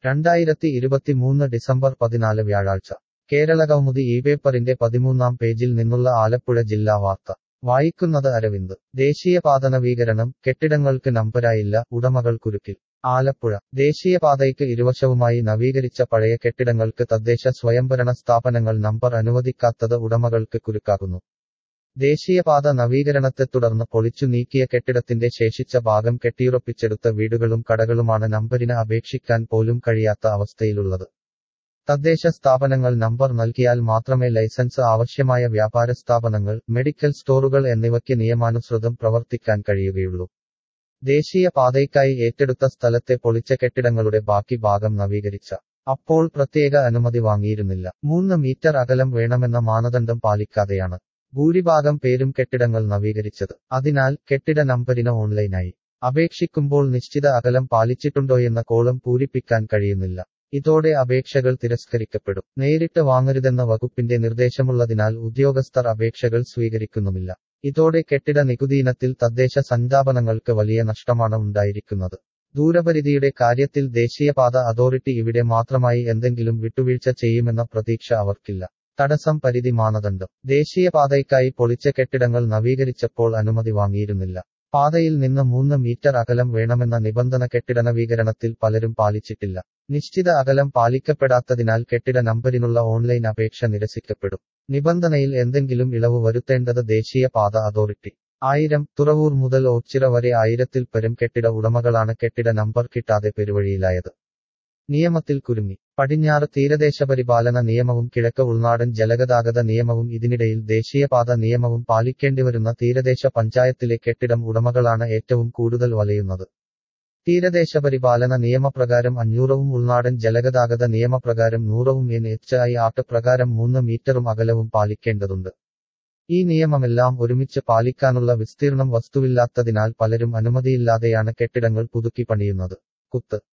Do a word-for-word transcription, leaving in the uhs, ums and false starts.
രണ്ടായിരത്തി ഇരുപത്തിമൂന്ന് ഡിസംബർ പതിനാല് വ്യാഴാഴ്ച കേരളകൗമുദി ഈ പേപ്പറിന്റെ പതിമൂന്നാം പേജിൽ നിന്നുള്ള ആലപ്പുഴ ജില്ലാ വാർത്ത വായിക്കുന്നത് അരവിന്ദ്. ദേശീയപാത നവീകരണം, കെട്ടിടങ്ങൾക്ക് നമ്പരായില്ല, ഉടമകൾ കുരുക്കിൽ. ആലപ്പുഴ ദേശീയപാതയ്ക്ക് ഇരുവശവുമായി നവീകരിച്ച പഴയ കെട്ടിടങ്ങൾക്ക് തദ്ദേശ സ്വയംഭരണ സ്ഥാപനങ്ങൾ നമ്പർ അനുവദിക്കാത്തത് ഉടമകൾക്ക് കുരുക്കാകുന്നു. ദേശീയപാത നവീകരണത്തെ തുടർന്ന് പൊളിച്ചു നീക്കിയ കെട്ടിടത്തിന്റെ ശേഷിച്ച ഭാഗം കെട്ടിയുറപ്പിച്ചെടുത്ത വീടുകളും കടകളുമാണ് നമ്പരിന് അപേക്ഷിക്കാൻ പോലും കഴിയാത്ത അവസ്ഥയിലുള്ളത്. തദ്ദേശ സ്ഥാപനങ്ങൾ നമ്പർ നൽകിയാൽ മാത്രമേ ലൈസൻസ് ആവശ്യമായ വ്യാപാര സ്ഥാപനങ്ങൾ, മെഡിക്കൽ സ്റ്റോറുകൾ എന്നിവയ്ക്ക് നിയമാനുസൃതം പ്രവർത്തിക്കാൻ കഴിയുകയുള്ളൂ. ദേശീയ പാതയ്ക്കായി ഏറ്റെടുത്ത സ്ഥലത്തെ പൊളിച്ച കെട്ടിടങ്ങളുടെ ബാക്കി ഭാഗം നവീകരിച്ച അപ്പോൾ പ്രത്യേക അനുമതി വാങ്ങിയിരുന്നില്ല. മൂന്ന് മീറ്റർ അകലം വേണമെന്ന മാനദണ്ഡം പാലിക്കാതെയാണ് ഭൂരിഭാഗം പേരും കെട്ടിടങ്ങൾ നവീകരിച്ചത്. അതിനാൽ കെട്ടിട നമ്പരിന് ഓൺലൈനായി അപേക്ഷിക്കുമ്പോൾ നിശ്ചിത അകലം പാലിച്ചിട്ടുണ്ടോയെന്ന കോളം പൂരിപ്പിക്കാൻ കഴിയുന്നില്ല. ഇതോടെ അപേക്ഷകൾ തിരസ്കരിക്കപ്പെടും. നേരിട്ട് വാങ്ങരുതെന്ന വകുപ്പിന്റെ നിർദ്ദേശമുള്ളതിനാൽ ഉദ്യോഗസ്ഥർ അപേക്ഷകൾ സ്വീകരിക്കുന്നുമില്ല. ഇതോടെ കെട്ടിട നികുതിയിനത്തിൽ തദ്ദേശ സംസ്ഥാപനങ്ങൾക്ക് വലിയ നഷ്ടമാണ് ഉണ്ടായിരിക്കുന്നത്. ദൂരപരിധിയുടെ കാര്യത്തിൽ ദേശീയപാത അതോറിറ്റി ഇവിടെ മാത്രമായി എന്തെങ്കിലും വിട്ടുവീഴ്ച ചെയ്യുമെന്ന പ്രതീക്ഷ അവർക്കില്ല. തടസ്സം പരിധി മാനദണ്ഡം. ദേശീയപാതയ്ക്കായി പൊളിച്ച കെട്ടിടങ്ങൾ നവീകരിച്ചപ്പോൾ അനുമതി വാങ്ങിയിരുന്നില്ല. പാതയിൽ നിന്ന് മൂന്ന് മീറ്റർ അകലം വേണമെന്ന നിബന്ധന കെട്ടിട നവീകരണത്തിൽ പലരും പാലിച്ചിട്ടില്ല. നിശ്ചിത അകലം പാലിക്കപ്പെടാത്തതിനാൽ കെട്ടിട നമ്പരിനുള്ള ഓൺലൈൻ അപേക്ഷ നിരസിക്കപ്പെടും. നിബന്ധനയിൽ എന്തെങ്കിലും ഇളവ് വരുത്തേണ്ടത് ദേശീയ പാത അതോറിറ്റി. ആയിരം തുറവൂർ മുതൽ ഓച്ചിറ വരെ ആയിരത്തിൽ പരം കെട്ടിട ഉടമകളാണ് കെട്ടിട നമ്പർ കിട്ടാതെ പെരുവഴിയിലായത്. നിയമത്തിൽ കുരുങ്ങി. പടിഞ്ഞാറ് തീരദേശ പരിപാലന നിയമവും കിഴക്ക് ഉൾനാടൻ ജലഗതാഗത നിയമവും ഇതിനിടയിൽ ദേശീയപാത നിയമവും പാലിക്കേണ്ടിവരുന്ന തീരദേശ പഞ്ചായത്തിലെ കെട്ടിടം ഉടമകളാണ് ഏറ്റവും കൂടുതൽ വലയുന്നത്. തീരദേശ പരിപാലന നിയമപ്രകാരം അഞ്ഞൂറവും ഉൾനാടൻ ജലഗതാഗത നിയമപ്രകാരം നൂറവും എൻ എച്ച് ഐ ആക്ട് പ്രകാരം മൂന്ന് മീറ്ററും അകലവും പാലിക്കേണ്ടതുണ്ട്. ഈ നിയമമെല്ലാം ഒരുമിച്ച് പാലിക്കാനുള്ള വിസ്തീർണം വസ്തുവില്ലാത്തതിനാൽ പലരും അനുമതിയില്ലാതെയാണ് കെട്ടിടങ്ങൾ പുതുക്കി പണിയുന്നത്. കുത്ത്